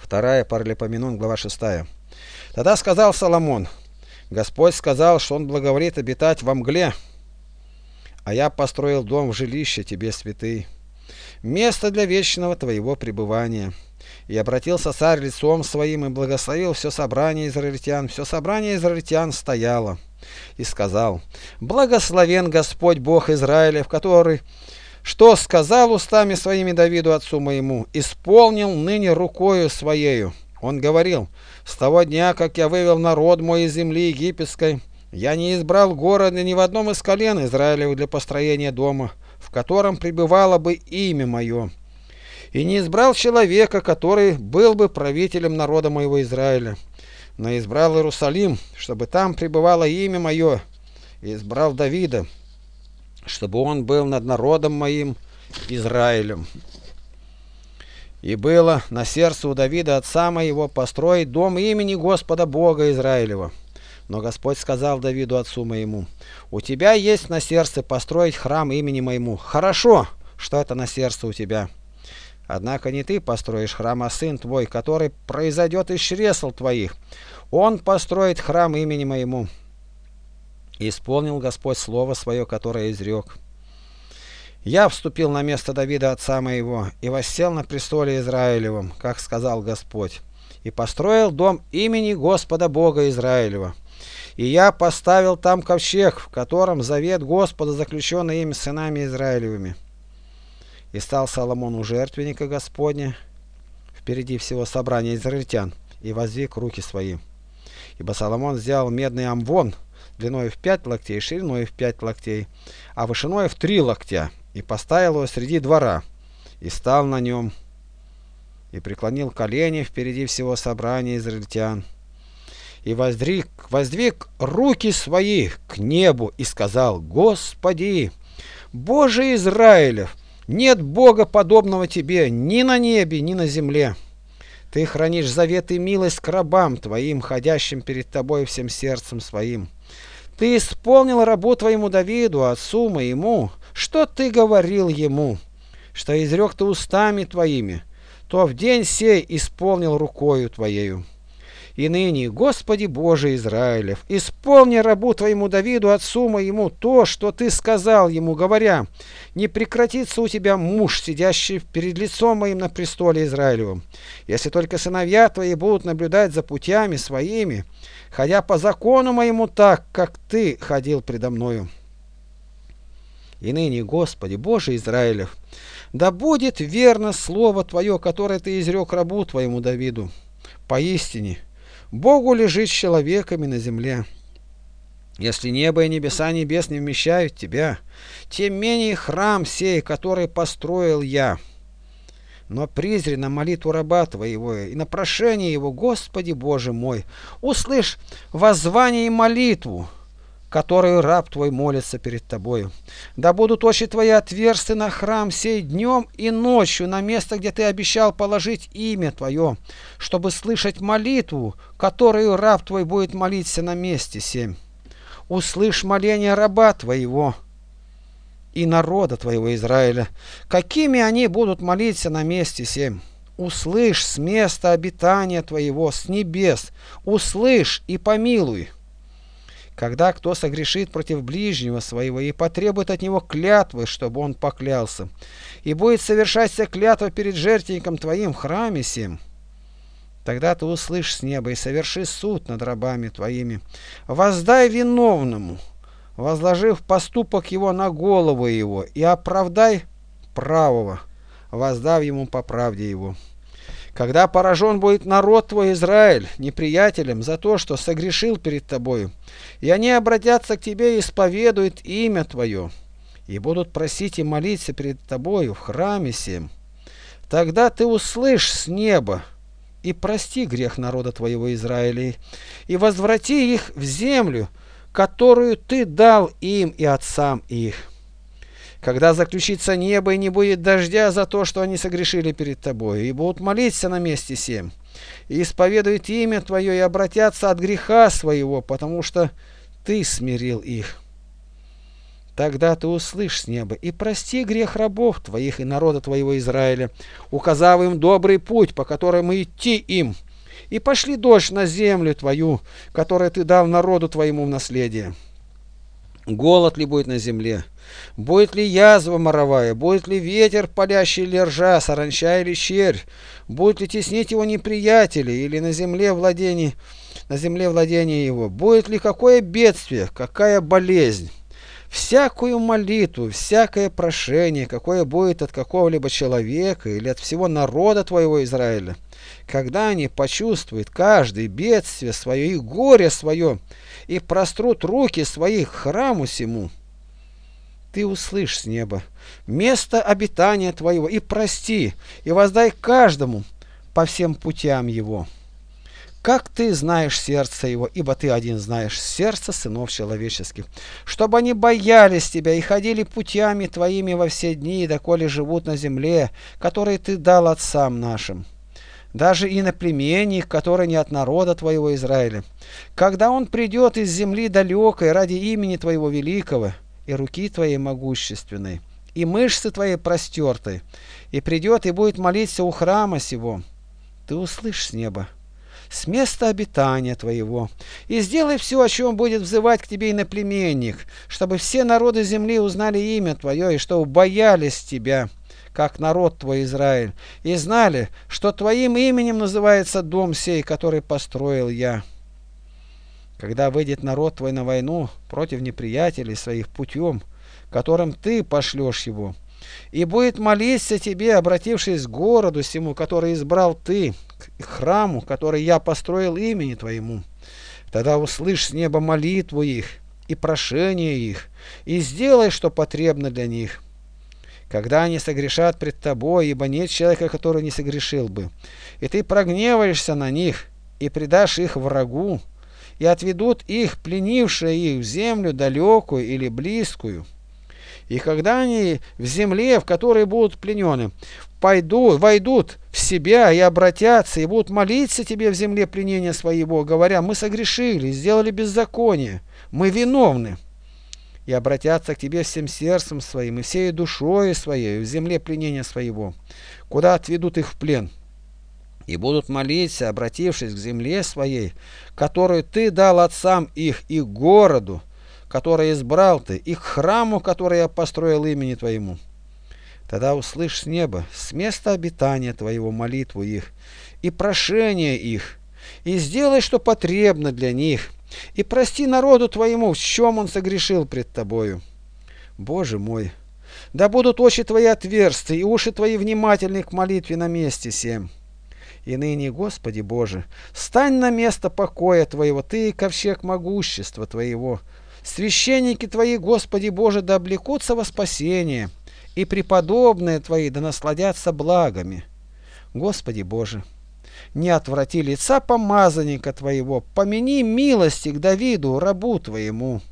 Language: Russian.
2 Паралипоменон, глава 6. Тогда сказал Соломон: Господь сказал, что Он благоволит обитать во мгле, а я построил дом в жилище тебе, святый, место для вечного твоего пребывания. И обратился царь лицом своим и благословил все собрание израильтян. Все собрание израильтян стояло. И сказал: Благословен Господь Бог Израилев, который, что сказал устами своими Давиду отцу моему, исполнил ныне рукою своею. Он говорил: с того дня, как я вывел народ мой из земли египетской, я не избрал города ни в одном из колен Израилевых для построения дома, в котором пребывало бы имя мое, и не избрал человека, который был бы правителем народа моего Израиля, но избрал Иерусалим, чтобы там пребывало имя мое, и избрал Давида, чтобы он был над народом моим Израилем. И было на сердце у Давида отца моего построить дом имени Господа Бога Израилева. Но Господь сказал Давиду отцу моему: у тебя есть на сердце построить храм имени моему. Хорошо, что это на сердце у тебя. Однако не ты построишь храм, а сын твой, который произойдет из чресл твоих. Он построит храм имени моему. И исполнил Господь слово свое, которое изрек. Я вступил на место Давида отца моего и воссел на престоле Израилевом, как сказал Господь, и построил дом имени Господа Бога Израилева. И я поставил там ковчег, в котором завет Господа, заключенный ими сынами Израилевыми. И стал Соломон у жертвенника Господня впереди всего собрания израильтян, и воздвиг руки свои. Ибо Соломон взял медный амвон, длиной в 5 локтей, шириной в 5 локтей, а вышиной в 3 локтя, и поставил его среди двора, и стал на нем, и преклонил колени впереди всего собрания израильтян, и воздвиг руки свои к небу, и сказал: Господи, Боже Израилев, нет Бога подобного тебе ни на небе, ни на земле. Ты хранишь завет и милость к рабам твоим, ходящим перед тобой всем сердцем своим. Ты исполнил рабу твоему Давиду, отцу моему, что ты говорил ему, что изрек ты устами твоими, то в день сей исполнил рукою твоею. И ныне, Господи Боже Израилев, исполни рабу твоему Давиду, отцу моему, то, что ты сказал ему, говоря: не прекратится у тебя муж, сидящий перед лицом моим на престоле Израилевом, если только сыновья твои будут наблюдать за путями своими, ходя по закону моему так, как ты ходил предо мною. И ныне, Господи Боже Израилев, да будет верно слово твое, которое ты изрек рабу твоему Давиду. Поистине, Богу лежит с человеками на земле. Если небо и небеса небес не вмещают тебя, тем менее храм сей, который построил я. Но призри на молитву раба твоего и на прошение его, Господи Боже мой, услышь воззвание и молитву, которую раб твой молится перед тобою. Да будут очи твои отверсты на храм сей днем и ночью, на место, где ты обещал положить имя твое, чтобы слышать молитву, которую раб твой будет молиться на месте сем. Услышь моление раба твоего и народа твоего Израиля, какими они будут молиться на месте сем. Услышь с места обитания твоего, с небес, услышь и помилуй. Когда кто согрешит против ближнего своего и потребует от него клятвы, чтобы он поклялся, и будет совершаться клятва перед жертвенником твоим в храме сем, тогда ты услышь с неба и соверши суд над рабами твоими. Воздай виновному, возложив поступок его на голову его, и оправдай правого, воздав ему по правде его. Когда поражен будет народ твой Израиль неприятелем за то, что согрешил перед тобою, и они обратятся к тебе и исповедуют имя твое, и будут просить и молиться перед тобою в храме сем, тогда ты услышь с неба и прости грех народа твоего Израиля, и возврати их в землю, которую ты дал им и отцам их. Когда заключится небо и не будет дождя за то, что они согрешили перед тобой, и будут молиться на месте сем, и исповедуют имя твое, и обратятся от греха своего, потому что ты смирил их. Тогда ты услышь с неба и прости грех рабов твоих и народа твоего Израиля, указав им добрый путь, по которому идти им, и пошли дождь на землю твою, которую ты дал народу твоему в наследие. Голод ли будет на земле? Будет ли язва моровая? Будет ли ветер, палящий или ржа, саранча или червь? Будет ли теснить его неприятели или на земле владение его? Будет ли какое бедствие, какая болезнь? Всякую молитву, всякое прошение, какое будет от какого-либо человека или от всего народа твоего Израиля, когда они почувствуют каждый бедствие свое и горе свое, и прострут руки свои к храму сему, ты услышь с неба место обитания твоего и прости, и воздай каждому по всем путям его. Как ты знаешь сердце его, ибо ты один знаешь сердце сынов человеческих, чтобы они боялись тебя и ходили путями твоими во все дни, доколе живут на земле, которые ты дал отцам нашим. Даже иноплеменник, который не от народа твоего Израиля, когда он придет из земли далекой ради имени твоего великого и руки твоей могущественной, и мышцы твоей простертой, и придет и будет молиться у храма сего, ты услышь с неба, с места обитания твоего, и сделай все, о чем будет взывать к тебе иноплеменник, чтобы все народы земли узнали имя твое, и чтобы боялись тебя, как народ твой Израиль, и знали, что твоим именем называется дом сей, который построил я. Когда выйдет народ твой на войну против неприятелей своих путем, которым ты пошлешь его, и будет молиться тебе, обратившись к городу сему, который избрал ты, к храму, который я построил имени твоему, тогда услышь с неба молитву их и прошение их, и сделай, что потребно для них. Когда они согрешат пред тобой, ибо нет человека, который не согрешил бы, и ты прогневаешься на них, и предашь их врагу, и отведут их, пленившие их, в землю далекую или близкую. И когда они в земле, в которой будут пленены, войдут в себя и обратятся, и будут молиться тебе в земле пленения своего, говоря: мы согрешили, сделали беззаконие, мы виновны. И обратятся к тебе всем сердцем своим и всей душой своей в земле пленения своего, куда отведут их в плен. И будут молиться, обратившись к земле своей, которую ты дал отцам их, и к городу, который избрал ты, и к храму, который я построил имени твоему. Тогда услышь с неба, с места обитания твоего, молитву их и прошение их, и сделай, что потребно для них, и прости народу твоему, в чем он согрешил пред тобою. Боже мой, да будут очи твои отверсты, и уши твои внимательны к молитве на месте сем. И ныне, Господи Боже, стань на место покоя твоего, ты и ковчег могущества твоего. Священники твои, Господи Боже, да облекутся во спасение, и преподобные твои да насладятся благами. Господи Боже, не отврати лица помазанника твоего, помяни милости к Давиду, рабу твоему.